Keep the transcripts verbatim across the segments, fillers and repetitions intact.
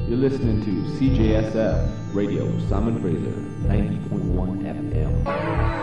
You're listening to C J S F Radio, Simon Fraser, ninety point one F M.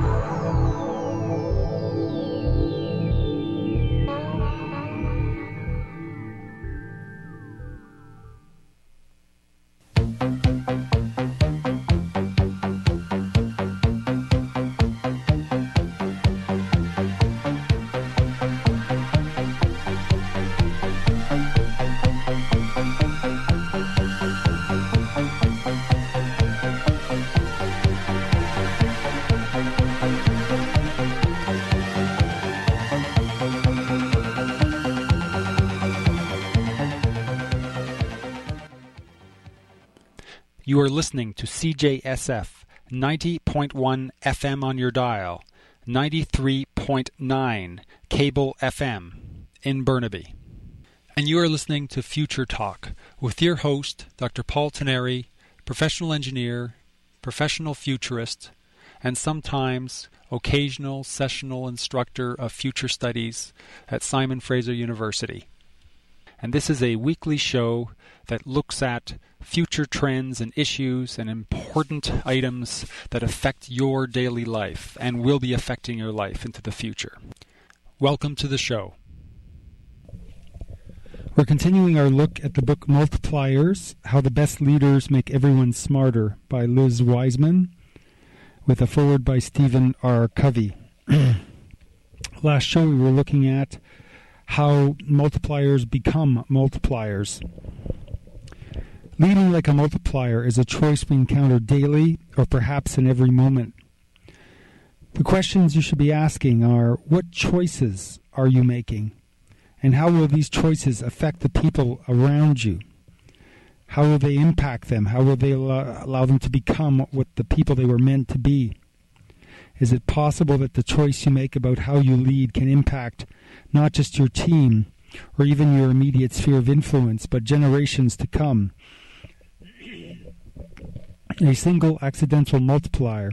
You are listening to C J S F, ninety point one F M on your dial, ninety-three point nine cable F M in Burnaby. And you are listening to Future Talk with your host, Doctor Paul Teneri, professional engineer, professional futurist, and sometimes occasional sessional instructor of future studies at Simon Fraser University. And this is a weekly show that looks at future trends and issues and important items that affect your daily life and will be affecting your life into the future. Welcome to the show. We're continuing our look at the book Multipliers, How the Best Leaders Make Everyone Smarter by Liz Wiseman, with a foreword by Stephen R. Covey. Last show we were looking at how multipliers become multipliers. Leading like a multiplier is a choice we encounter daily or perhaps in every moment. The questions you should be asking are, what choices are you making? And how will these choices affect the people around you? How will they impact them? How will they allow, allow them to become what the people they were meant to be? Is it possible that the choice you make about how you lead can impact not just your team or even your immediate sphere of influence, but generations to come? A single accidental multiplier,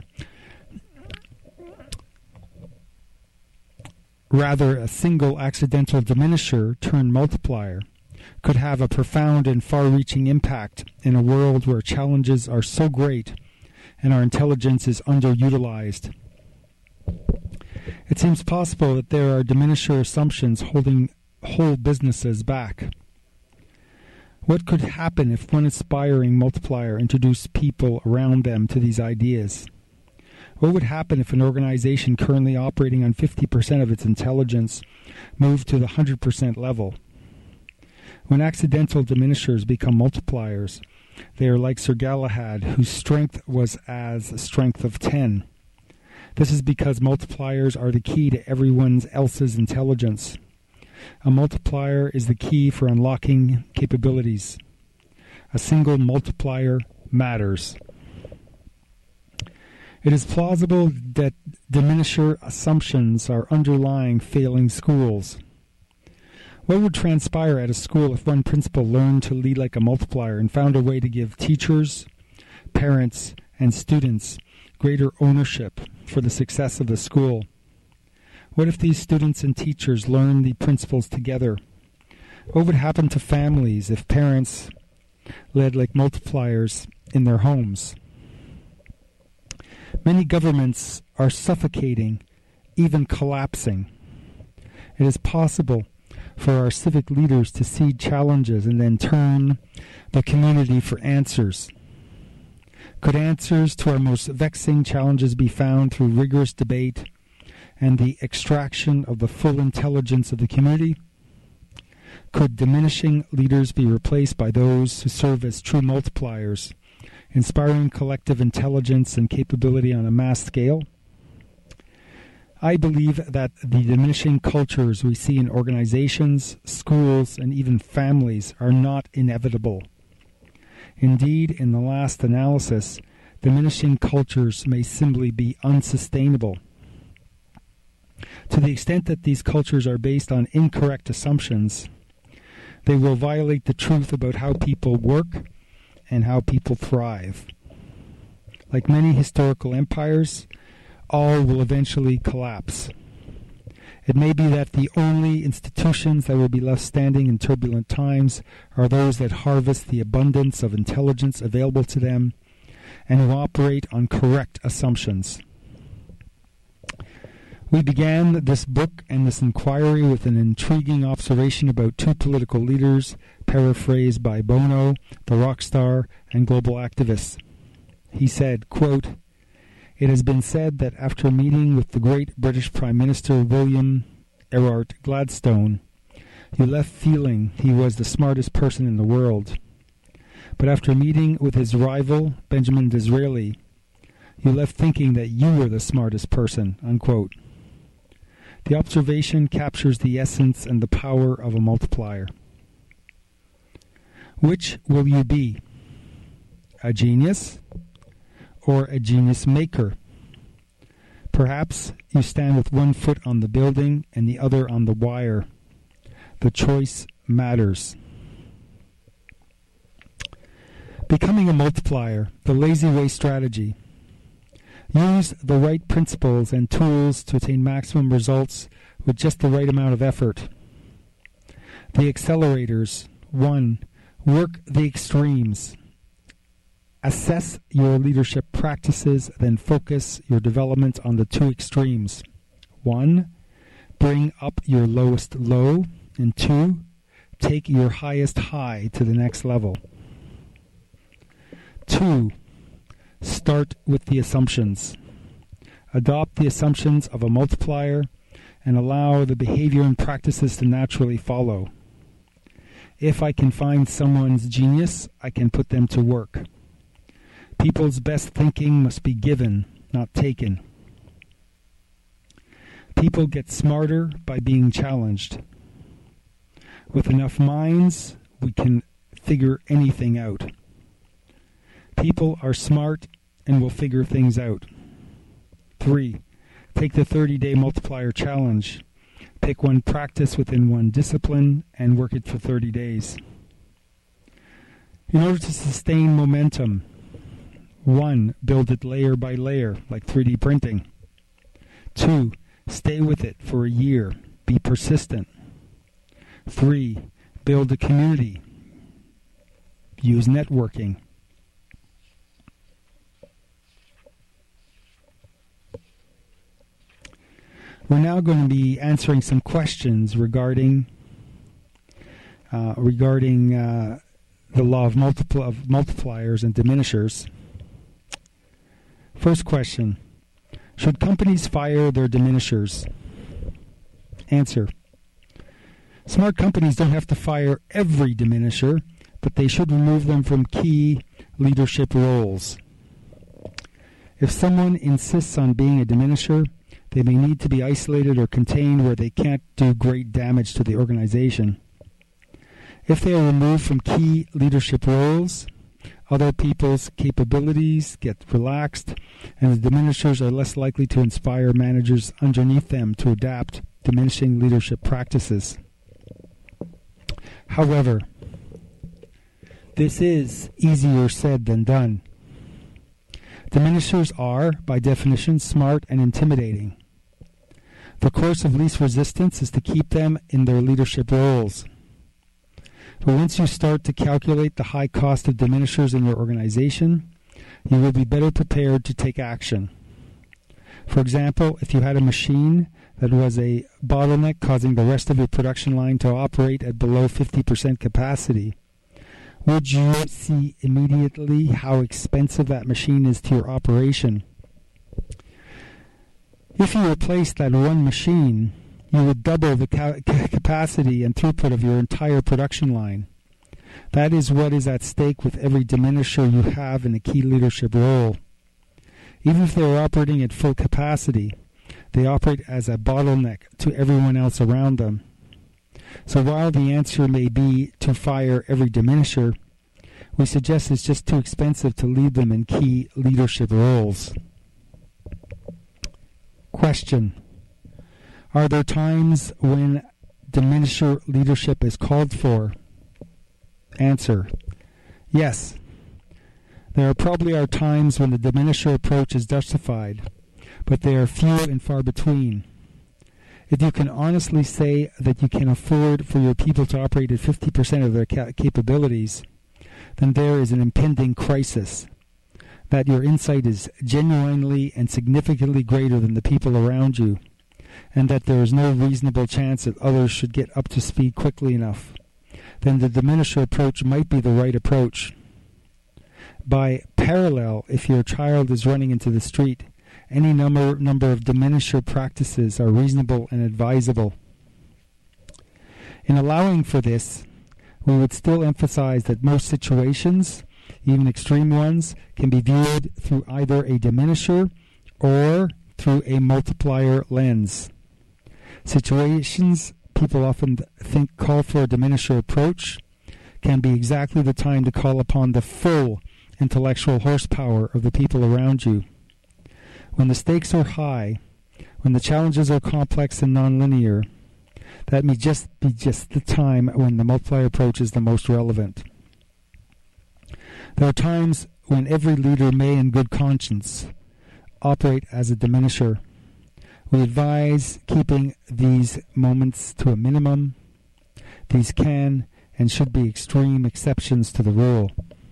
rather a single accidental diminisher turned multiplier, could have a profound and far-reaching impact in a world where challenges are so great and our intelligence is underutilized. It seems possible that there are diminisher assumptions holding whole businesses back. What could happen if one aspiring multiplier introduced people around them to these ideas? What would happen if an organization currently operating on fifty percent of its intelligence moved to the one hundred percent level? When accidental diminishers become multipliers, they are like Sir Galahad, whose strength was as a strength of ten. This is because multipliers are the key to everyone else's intelligence. A multiplier is the key for unlocking capabilities. A single multiplier matters. It is plausible that diminisher assumptions are underlying failing schools. What would transpire at a school if one principal learned to lead like a multiplier and found a way to give teachers, parents, and students greater ownership for the success of the school? What if these students and teachers learned the principles together? What would happen to families if parents led like multipliers in their homes? Many governments are suffocating, even collapsing. It is possible for our civic leaders to see challenges and then turn the community for answers. Could answers to our most vexing challenges be found through rigorous debate and the extraction of the full intelligence of the community? Could diminishing leaders be replaced by those who serve as true multipliers, inspiring collective intelligence and capability on a mass scale? I believe that the diminishing cultures we see in organizations, schools, and even families are not inevitable. Indeed, in the last analysis, diminishing cultures may simply be unsustainable. To the extent that these cultures are based on incorrect assumptions, they will violate the truth about how people work and how people thrive. Like many historical empires, all will eventually collapse. It may be that the only institutions that will be left standing in turbulent times are those that harvest the abundance of intelligence available to them and who operate on correct assumptions. We began this book and this inquiry with an intriguing observation about two political leaders, paraphrased by Bono, the rock star, and global activist. He said, quote, "It has been said that after meeting with the great British Prime Minister William Ewart Gladstone, you left feeling he was the smartest person in the world. But after meeting with his rival, Benjamin Disraeli, you left thinking that you were the smartest person," unquote. The observation captures the essence and the power of a multiplier. Which will you be? A genius or a genius maker? Perhaps you stand with one foot on the building and the other on the wire. The choice matters. Becoming a multiplier, the lazy way strategy. Use the right principles and tools to attain maximum results with just the right amount of effort. The accelerators. One, work the extremes. Assess your leadership practices, then focus your development on the two extremes. One, bring up your lowest low, and two, take your highest high to the next level. Two, start with the assumptions. Adopt the assumptions of a multiplier and allow the behavior and practices to naturally follow. If I can find someone's genius, I can put them to work. People's best thinking must be given, not taken. People get smarter by being challenged. With enough minds, we can figure anything out. People are smart and will figure things out. Three, take the thirty-day multiplier challenge. Pick one practice within one discipline and work it for thirty days. In order to sustain momentum, one, build it layer by layer, like three D printing. Two, stay with it for a year. Be persistent. Three, build a community. Use networking. We're now going to be answering some questions regarding uh, regarding uh, the law of, multipl- of multipliers and diminishers. First question: should companies fire their diminishers? Answer: smart companies don't have to fire every diminisher, but they should remove them from key leadership roles. If someone insists on being a diminisher, they may need to be isolated or contained where they can't do great damage to the organization. If they are removed from key leadership roles, other people's capabilities get relaxed, and the diminishers are less likely to inspire managers underneath them to adapt diminishing leadership practices. However, this is easier said than done. Diminishers are, by definition, smart and intimidating. The course of least resistance is to keep them in their leadership roles. But once you start to calculate the high cost of diminishers in your organization, you will be better prepared to take action. For example, if you had a machine that was a bottleneck causing the rest of your production line to operate at below fifty percent capacity, would you see immediately how expensive that machine is to your operation? If you replaced that one machine, you would double the ca- capacity and throughput of your entire production line. That is what is at stake with every diminisher you have in a key leadership role. Even if they are operating at full capacity, they operate as a bottleneck to everyone else around them. So while the answer may be to fire every diminisher, we suggest it's just too expensive to leave them in key leadership roles. Question: are there times when diminisher leadership is called for? Answer: yes. There probably are times when the diminisher approach is justified, but they are few and far between. If you can honestly say that you can afford for your people to operate at fifty percent of their ca- capabilities, then there is an impending crisis, that your insight is genuinely and significantly greater than the people around you, and that there is no reasonable chance that others should get up to speed quickly enough, then the diminisher approach might be the right approach. By parallel, if your child is running into the street, any number number of diminisher practices are reasonable and advisable. In allowing for this, we would still emphasize that most situations, even extreme ones, can be viewed through either a diminisher or through a multiplier lens. Situations people often think call for a diminisher approach can be exactly the time to call upon the full intellectual horsepower of the people around you. When the stakes are high, when the challenges are complex and nonlinear, that may just be just the time when the multiplier approach is the most relevant. There are times when every leader may, in good conscience, operate as a diminisher. We advise keeping these moments to a minimum. These can and should be extreme exceptions to the rule.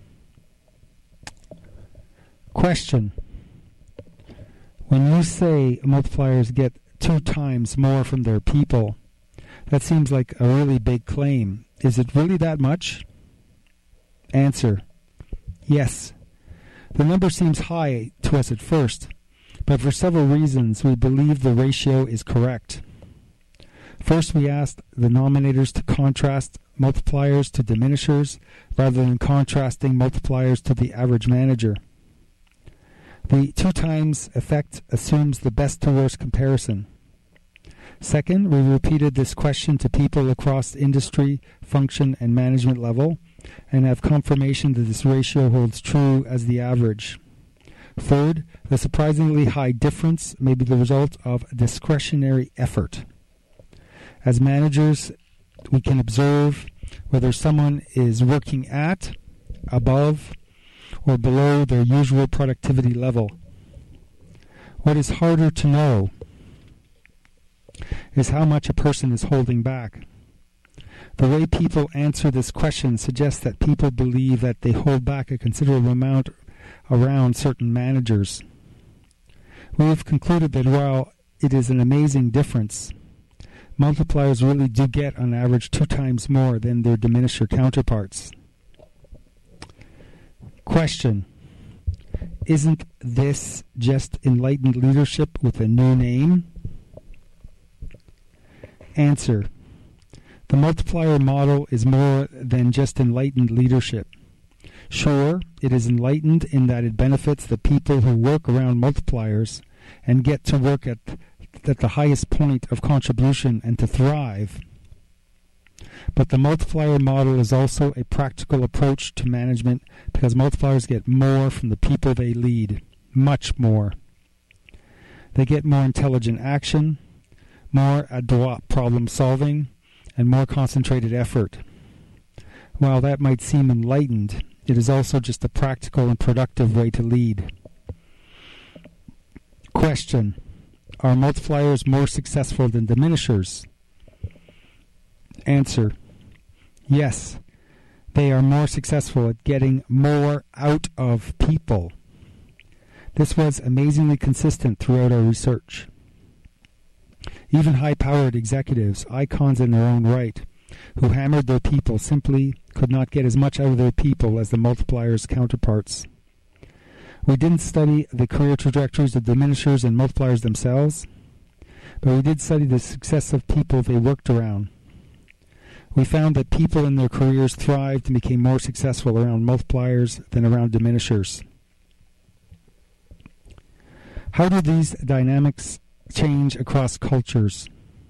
Question. When you say multipliers get two times more from their people, that seems like a really big claim. Is it really that much? Answer. Yes. The number seems high to us at first, but for several reasons we believe the ratio is correct. First, we asked the nominators to contrast multipliers to diminishers rather than contrasting multipliers to the average manager. The two times effect assumes the best to worst comparison. Second, we repeated this question to people across industry, function, and management level, and have confirmation that this ratio holds true as the average. Third, the surprisingly high difference may be the result of discretionary effort. As managers, we can observe whether someone is working at, above, or below their usual productivity level. What is harder to know is how much a person is holding back. The way people answer this question suggests that people believe that they hold back a considerable amount around certain managers. We have concluded that while it is an amazing difference, multipliers really do get on average two times more than their diminisher counterparts. Question. Isn't this just enlightened leadership with a new name? Answer. The multiplier model is more than just enlightened leadership. Sure, it is enlightened in that it benefits the people who work around multipliers and get to work at, at the highest point of contribution and to thrive. But the multiplier model is also a practical approach to management because multipliers get more from the people they lead, much more. They get more intelligent action, more adroit problem solving, and more concentrated effort. While that might seem enlightened, it is also just a practical and productive way to lead. Question. Are multipliers more successful than diminishers? Answer. Yes. They are more successful at getting more out of people. This was amazingly consistent throughout our research. Even high-powered executives, icons in their own right, who hammered their people simply could not get as much out of their people as the multipliers' counterparts. We didn't study the career trajectories of diminishers and multipliers themselves, but we did study the success of people they worked around. We found that people in their careers thrived and became more successful around multipliers than around diminishers. How do these dynamics change across cultures?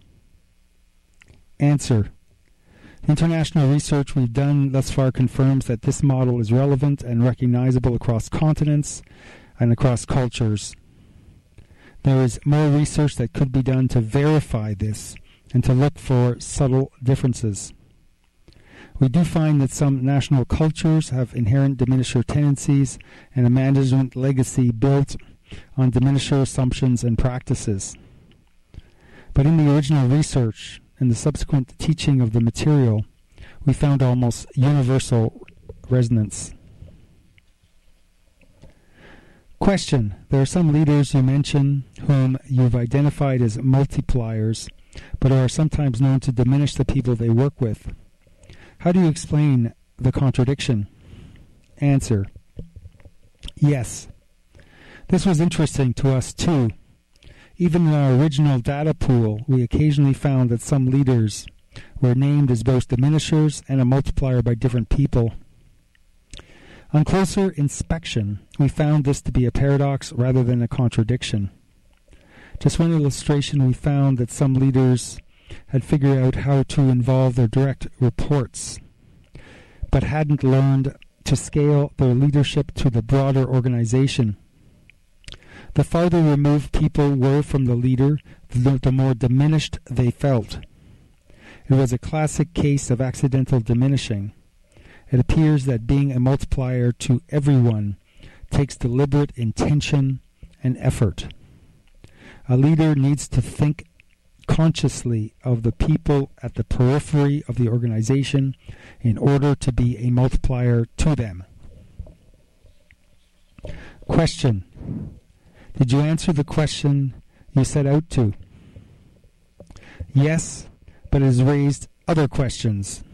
Answer. The international research we've done thus far confirms that this model is relevant and recognizable across continents and across cultures. There is more research that could be done to verify this and to look for subtle differences. We do find that some national cultures have inherent diminisher tendencies and a management legacy built on diminisher assumptions and practices. But in the original research and the subsequent teaching of the material, we found almost universal resonance. Question. There are some leaders you mention whom you've identified as multipliers, but are sometimes known to diminish the people they work with. How do you explain the contradiction? Answer. Yes. This was interesting to us too. Even in our original data pool, we occasionally found that some leaders were named as both diminishers and a multiplier by different people. On closer inspection, we found this to be a paradox rather than a contradiction. Just one illustration, we found that some leaders had figured out how to involve their direct reports, but hadn't learned to scale their leadership to the broader organization. The farther removed people were from the leader, the, the more diminished they felt. It was a classic case of accidental diminishing. It appears that being a multiplier to everyone takes deliberate intention and effort. A leader needs to think consciously of the people at the periphery of the organization in order to be a multiplier to them. Question. Did you answer the question you set out to? Yes, but it has raised other questions.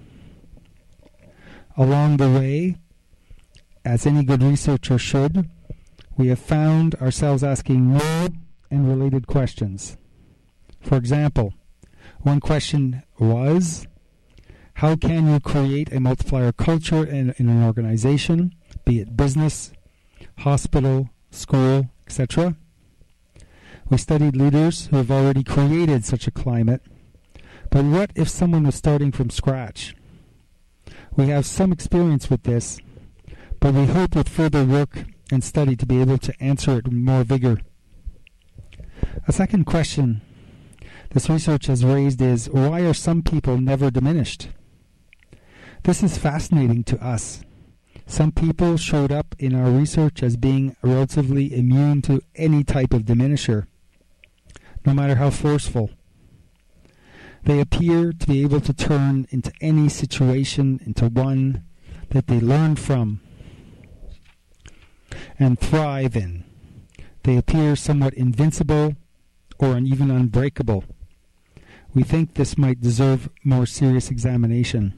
Along the way, as any good researcher should, we have found ourselves asking new and related questions. For example, one question was, how can you create a multiplier culture in, in an organization, be it business, hospital, school, et cetera? We studied leaders who have already created such a climate, but what if someone was starting from scratch? We have some experience with this, but we hope with further work and study to be able to answer it with more vigor. A second question this research has raised is, why are some people never diminished? This is fascinating to us. Some people showed up in our research as being relatively immune to any type of diminisher, no matter how forceful. They appear to be able to turn into any situation into one that they learn from and thrive in. They appear somewhat invincible or even unbreakable. We think this might deserve more serious examination.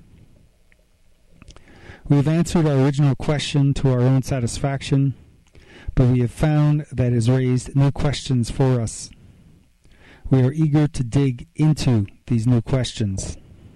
We have answered our original question to our own satisfaction, but we have found that it has raised new questions for us. We are eager to dig into these new questions.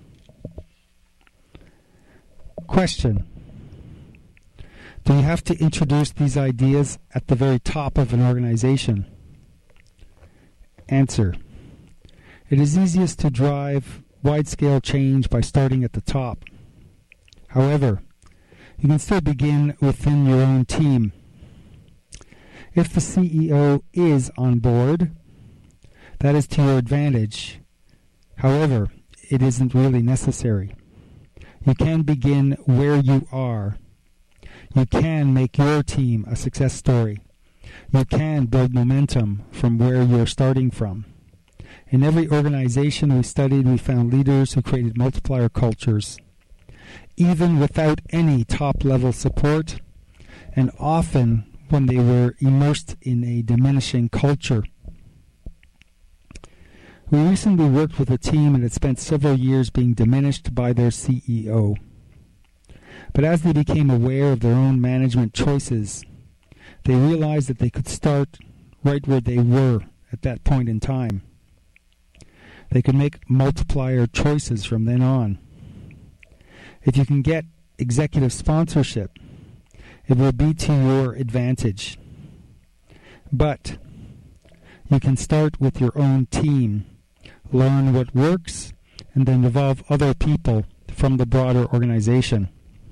Question. Do you have to introduce these ideas at the very top of an organization? Answer. It is easiest to drive wide-scale change by starting at the top. However, you can still begin within your own team. If the C E O is on board, that is to your advantage. However, it isn't really necessary. You can begin where you are. You can make your team a success story. You can build momentum from where you're starting from. In every organization we studied, we found leaders who created multiplier cultures, even without any top-level support, and often when they were immersed in a diminishing culture. We recently worked with a team that had spent several years being diminished by their C E O. But as they became aware of their own management choices, they realized that they could start right where they were at that point in time. They could make multiplier choices from then on. If you can get executive sponsorship, it will be to your advantage. But you can start with your own team, learn what works, and then involve other people from the broader organization.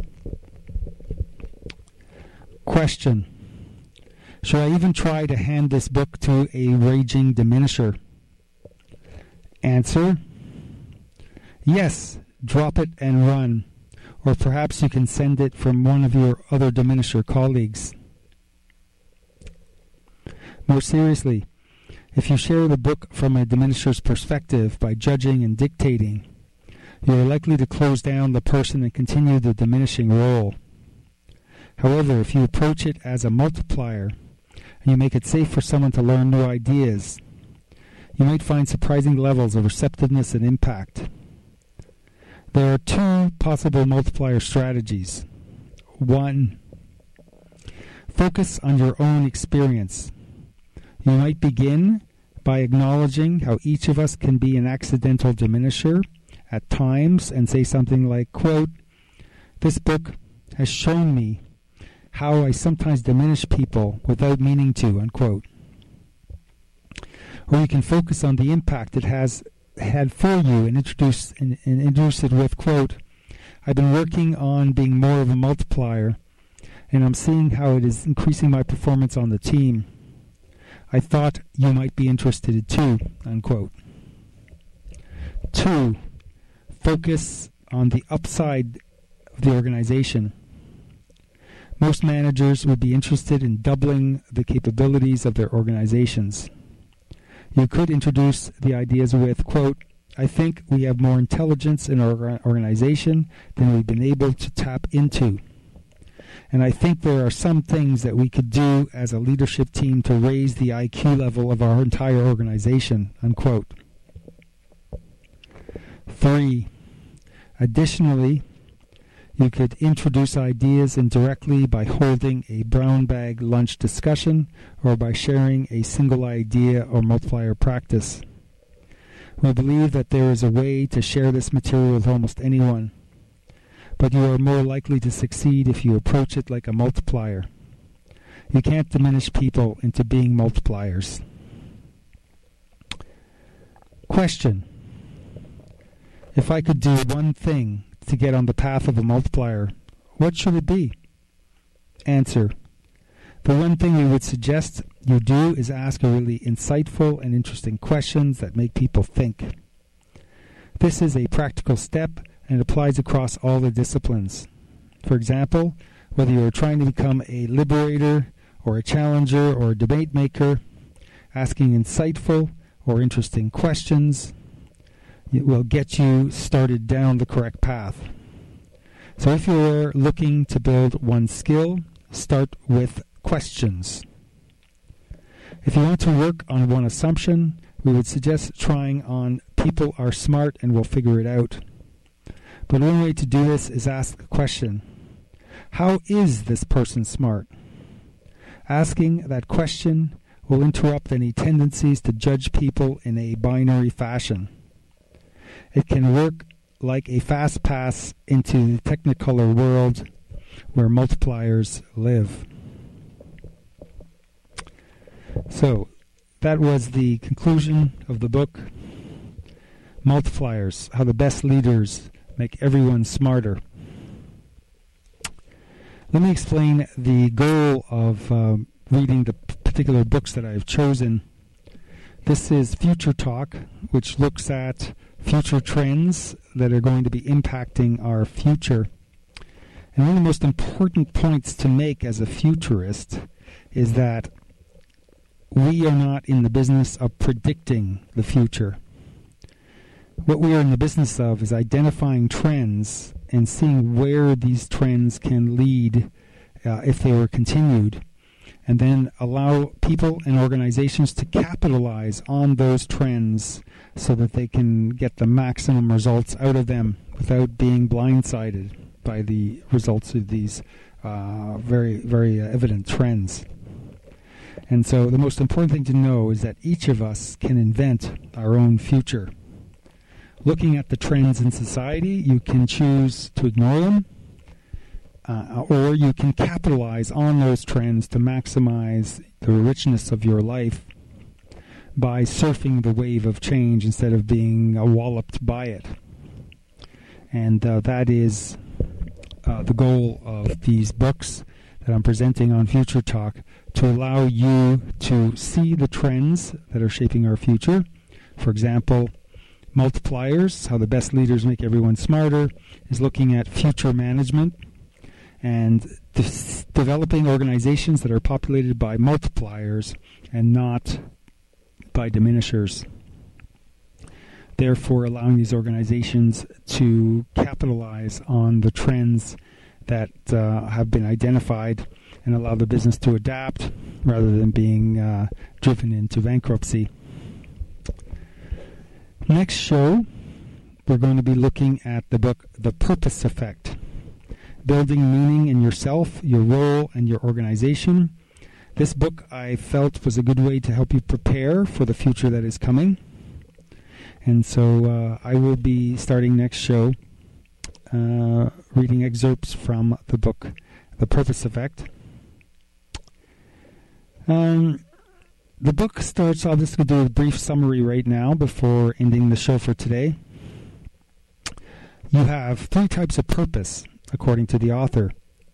Question. Should I even try to hand this book to a raging diminisher? Answer. Yes, drop it and run. Or perhaps you can send it from one of your other diminisher colleagues. More seriously, If you share the book from a diminisher's perspective by judging and dictating, you are likely to close down the person and continue the diminishing role. However, if you approach it as a multiplier, and you make it safe for someone to learn new ideas, you might find surprising levels of receptiveness and impact. There are two possible multiplier strategies. One, focus on your own experience. You might begin by acknowledging how each of us can be an accidental diminisher at times and say something like, quote, "This book has shown me how I sometimes diminish people without meaning to," unquote. Or you can focus on the impact it has had for you and introduce and, and introduce it with, quote, "I've been working on being more of a multiplier, and I'm seeing how it is increasing my performance on the team. I thought you might be interested too," unquote. Two, focus on the upside of the organization. Most managers would be interested in doubling the capabilities of their organizations. You could introduce the ideas with, quote, "I think we have more intelligence in our organization than we've been able to tap into. And I think there are some things that we could do as a leadership team to raise the I Q level of our entire organization," unquote. Three, additionally, you could introduce ideas indirectly by holding a brown bag lunch discussion or by sharing a single idea or multiplier practice. We believe that there is a way to share this material with almost anyone, but you are more likely to succeed if you approach it like a multiplier. You can't diminish people into being multipliers. Question: if I could do one thing to get on the path of a multiplier, what should it be? Answer: the one thing we would suggest you do is ask a really insightful and interesting questions that make people think. This is a practical step and applies across all the disciplines. For example, whether you are trying to become a liberator or a challenger or a debate maker, asking insightful or interesting questions it will get you started down the correct path. So if you're looking to build one skill, start with questions. If you want to work on one assumption, we would suggest trying on "people are smart and will figure it out." But one way to do this is ask the question, how is this person smart? Asking that question will interrupt any tendencies to judge people in a binary fashion. It can work like a fast pass into the Technicolor world where multipliers live. So, that was the conclusion of the book, Multipliers, How the Best Leaders Make Everyone Smarter. Let me explain the goal of uh, reading the particular books that I've chosen. This is Future Talk, which looks at future trends that are going to be impacting our future. And one of the most important points to make as a futurist is that we are not in the business of predicting the future. What we are in the business of is identifying trends and seeing where these trends can lead uh, if they were continued, and then allow people and organizations to capitalize on those trends so that they can get the maximum results out of them without being blindsided by the results of these uh, very, very uh, evident trends. And so the most important thing to know is that each of us can invent our own future. Looking at the trends in society, you can choose to ignore them, uh, or you can capitalize on those trends to maximize the richness of your life by surfing the wave of change instead of being uh, walloped by it. And uh, that is uh, the goal of these books that I'm presenting on Future Talk, to allow you to see the trends that are shaping our future. For example, Multipliers, How the Best Leaders Make Everyone Smarter, is looking at future management and de- developing organizations that are populated by multipliers and not by diminishers, therefore allowing these organizations to capitalize on the trends that uh, have been identified and allow the business to adapt rather than being uh, driven into bankruptcy. Next show, we're going to be looking at the book The Purpose Effect, Building Meaning in Yourself, Your Role, and Your Organization. This book I felt was a good way to help you prepare for the future that is coming. And so uh, I will be starting next show uh, reading excerpts from the book The Purpose Effect. Um, the book starts, I'll just do a brief summary right now before ending the show for today. You have three types of purpose, according to the author.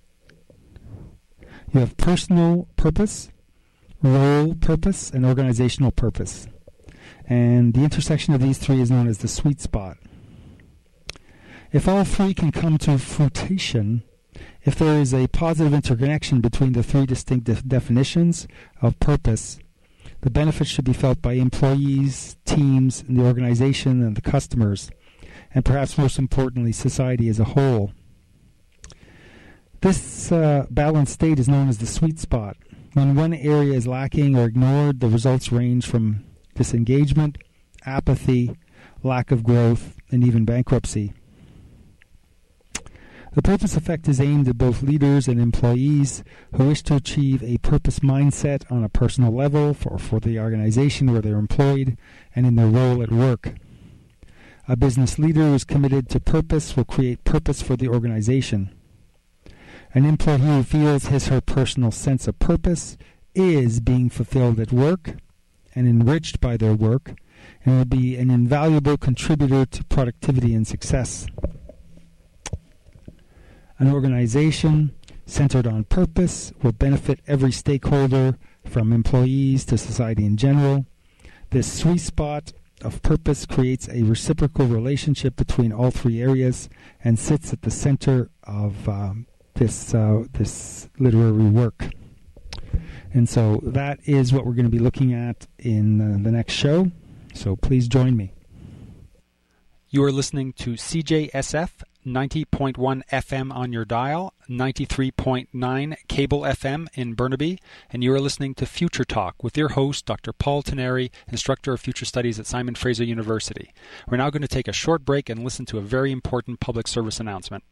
You have personal purpose, role purpose, and organizational purpose. And the intersection of these three is known as the sweet spot. If all three can come to fruition, if there is a positive interconnection between the three distinct de- definitions of purpose, the benefits should be felt by employees, teams, and the organization and the customers, and perhaps most importantly, society as a whole. This uh, balanced state is known as the sweet spot. When one area is lacking or ignored, the results range from disengagement, apathy, lack of growth, and even bankruptcy. The purpose effect is aimed at both leaders and employees who wish to achieve a purpose mindset on a personal level for, for the organization where they're employed and in their role at work. A business leader who is committed to purpose will create purpose for the organization. An employee who feels his or her personal sense of purpose is being fulfilled at work and enriched by their work and will be an invaluable contributor to productivity and success. An organization centered on purpose will benefit every stakeholder, from employees to society in general. This sweet spot of purpose creates a reciprocal relationship between all three areas and sits at the center of um, this uh, this literary work. And so that is what we're going to be looking at in uh, the next show. So please join me. You are listening to C J S F ninety point one F M on your dial, ninety-three point nine cable F M in Burnaby, and you are listening to Future Talk with your host, Doctor Paul Teneri, Instructor of Future Studies at Simon Fraser University. We're now going to take a short break and listen to a very important public service announcement.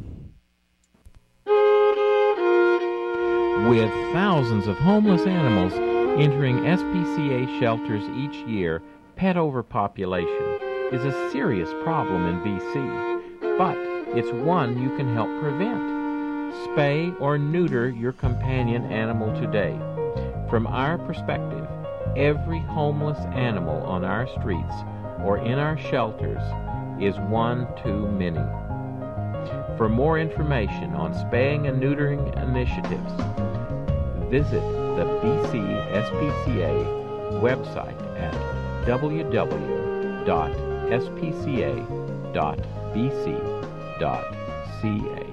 With thousands of homeless animals entering S P C A shelters each year, pet overpopulation is a serious problem in B C, but it's one you can help prevent. Spay or neuter your companion animal today. From our perspective, every homeless animal on our streets or in our shelters is one too many. For more information on spaying and neutering initiatives, visit the B C S P C A website at w w w dot s p c a dot b c dot c a.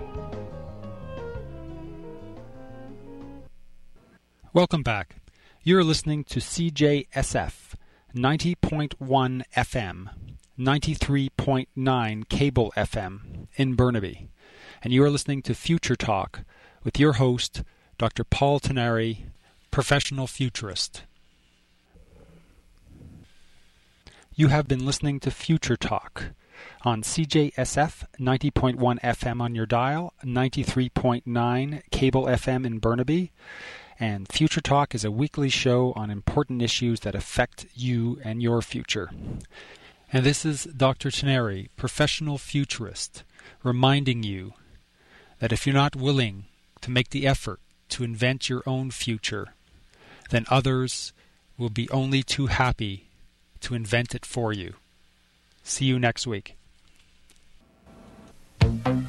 Welcome back. You're listening to C J S F ninety point one F M, ninety-three point nine cable F M in Burnaby, and you are listening to Future Talk with your host, Doctor Paul Teneri, professional futurist. You have been listening to Future Talk on C J S F ninety point one F M on your dial, ninety-three point nine cable F M in Burnaby, and Future Talk is a weekly show on important issues that affect you and your future. And this is Doctor Teneri, professional futurist, reminding you that if you're not willing to make the effort to invent your own future, then others will be only too happy to invent it for you. See you next week.